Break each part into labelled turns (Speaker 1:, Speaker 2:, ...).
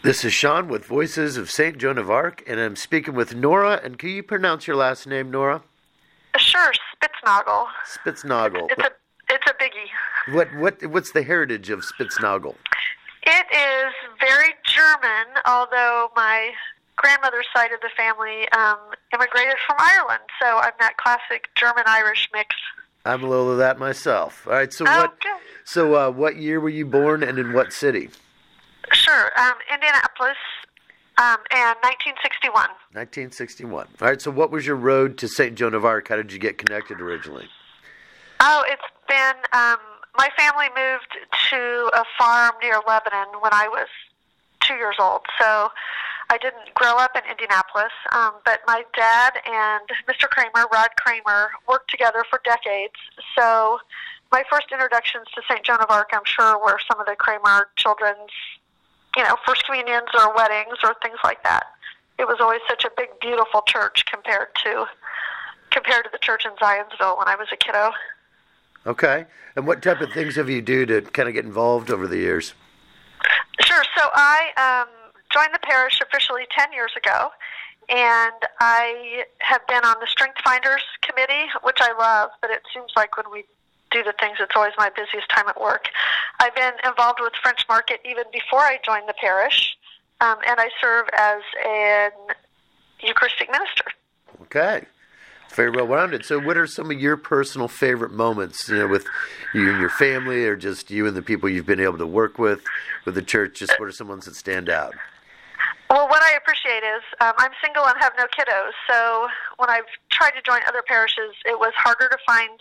Speaker 1: This is Sean with Voices of St. Joan of Arc, and I'm speaking with Nora. And can you pronounce your last name, Nora?
Speaker 2: Sure, Spitznagel.
Speaker 1: Spitznagel.
Speaker 2: It's a biggie.
Speaker 1: What's the heritage of Spitznagel?
Speaker 2: It is very German, although my grandmother's side of the family immigrated from Ireland, so I'm that classic German-Irish mix.
Speaker 1: I'm a little of that myself. All right, so what year were you born, and in what city?
Speaker 2: Sure, Indianapolis, and 1961.
Speaker 1: 1961. All right, so what was your road to St. Joan of Arc? How did you get connected originally?
Speaker 2: Oh, it's been, my family moved to a farm near Lebanon when I was 2 years old, so I didn't grow up in Indianapolis, but my dad and Mr. Kramer, Rod Kramer, worked together for decades, so my first introductions to St. Joan of Arc, I'm sure, were some of the Kramer children's, first communions or weddings or things like that. It was always such a big, beautiful church compared to the church in Zionsville when I was a kiddo.
Speaker 1: Okay. And what type of things have you do to kind of get involved over the years?
Speaker 2: Sure. So I joined the parish officially 10 years ago, and I have been on the Strength Finders Committee, which I love, but it seems like when we do the things, it's always my busiest time at work. I've been involved with French Market even before I joined the parish, and I serve as an Eucharistic minister.
Speaker 1: Okay. Very well-rounded. So what are some of your personal favorite moments, with you and your family, or just you and the people you've been able to work with the church? Just what are some ones that stand out?
Speaker 2: Well, what I appreciate is I'm single and have no kiddos, so when I've tried to join other parishes, it was harder to find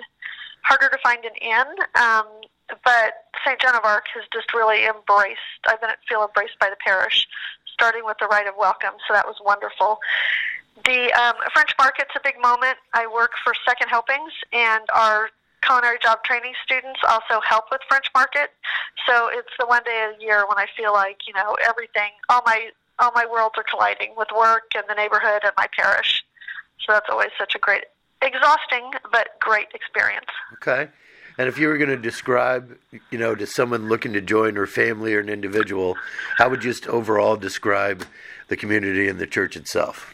Speaker 2: an inn, but St. Joan of Arc has just really I feel embraced by the parish, starting with the rite of welcome, so that was wonderful. The French Market's a big moment. I work for Second Helpings, and our culinary job training students also help with French Market, so it's the one day a year when I feel like, everything, all my worlds are colliding with work and the neighborhood and my parish, so that's always such a great, exhausting, but great experience.
Speaker 1: Okay. And if you were going to describe, to someone looking to join or family or an individual, how would you just overall describe the community and the church itself?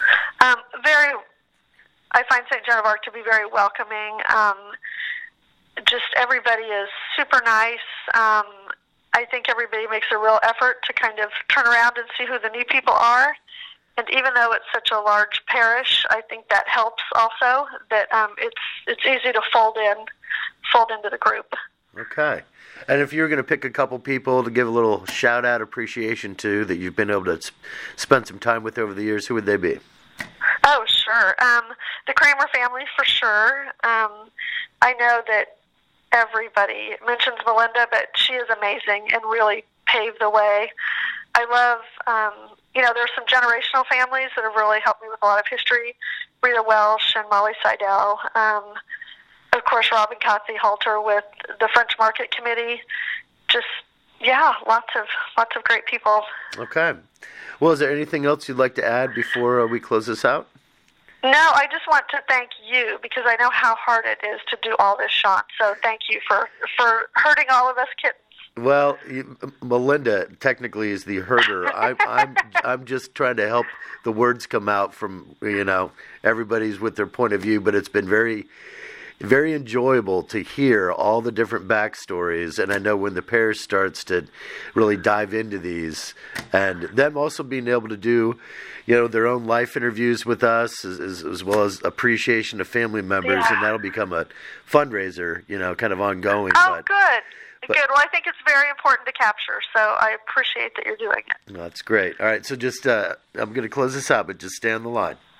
Speaker 2: I find St. Joan of Arc to be very welcoming. Just everybody is super nice. I think everybody makes a real effort to kind of turn around and see who the new people are. And even though it's such a large parish, I think that helps also, that it's easy to fold into the group.
Speaker 1: Okay. And if you were going to pick a couple people to give a little shout-out appreciation to that you've been able to spend some time with over the years, who would they be?
Speaker 2: Oh, sure. The Kramer family, for sure. I know that everybody mentions Melinda, but she is amazing and really paved the way. I love, there's some generational families that have really helped me with a lot of history. Rita Welsh and Molly Seidel. Of course, Rob and Kathy Halter with the French Market Committee. Just, lots of great people.
Speaker 1: Okay. Well, is there anything else you'd like to add before we close this out?
Speaker 2: No, I just want to thank you because I know how hard it is to do all this, Sean. So thank you for herding all of us kittens.
Speaker 1: Well, Melinda technically is the herder. I'm just trying to help the words come out from everybody's with their point of view, but it's been very, very enjoyable to hear all the different backstories, and I know when the parish starts to really dive into these, and them also being able to do, their own life interviews with us, as well as appreciation of family members, and that'll become a fundraiser, kind of ongoing.
Speaker 2: Oh, good. Good. Well, I think it's very important to capture, so I appreciate that you're doing it.
Speaker 1: That's great. All right, so just I'm going to close this out, but just stay on the line.